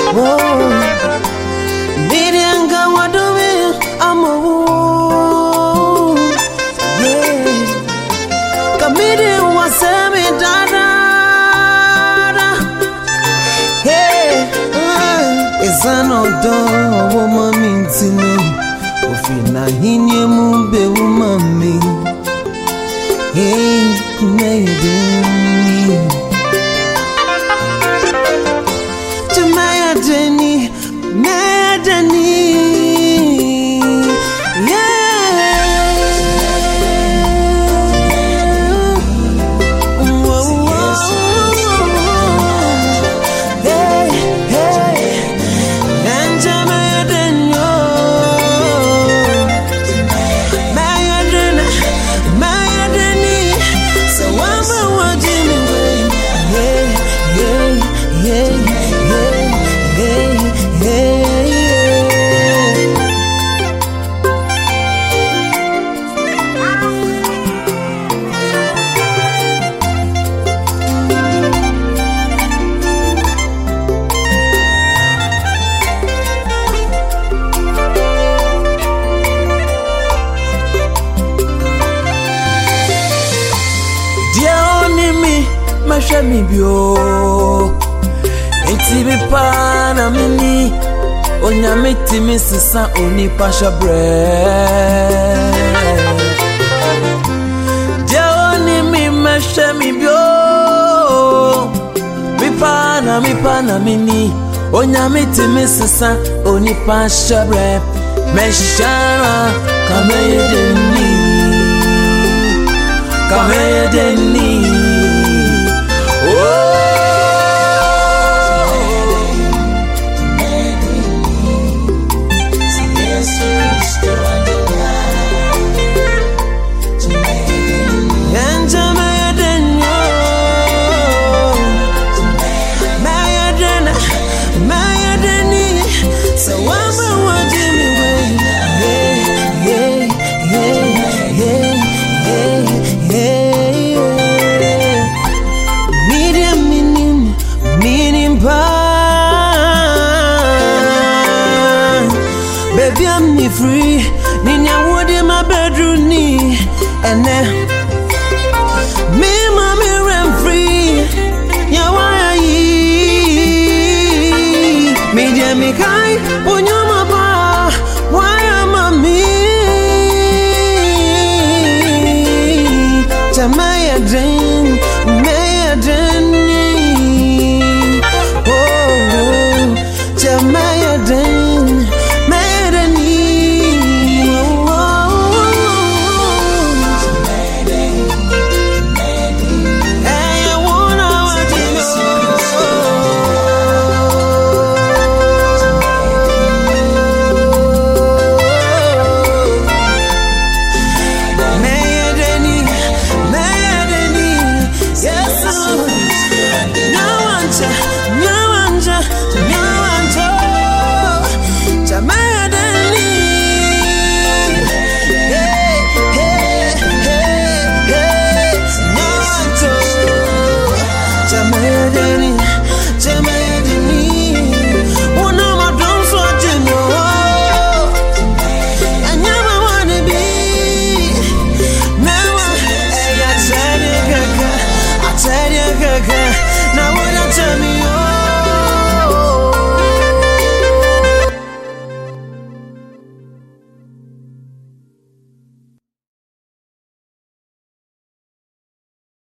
Oh, Midianga wadowe amo. Yeah, Kamidi wasemi dada. Hey, Ezano do woman mintino. Ofina hinye mumbe umami. Hey, Mayadeni. To Mayadeni, Mayadeni. Me bio enti be pa na mini onyame timi sisa oni pasha bre dia oni mi masha mi bio mi pa na mini onyame timi sisa oni pasha bre meshara kameyedeni baby, I'm free. Ninya wood in my bedroom knee. And then me, mommy, I'm free. Yeah, why are you? Me, dear, me, kind.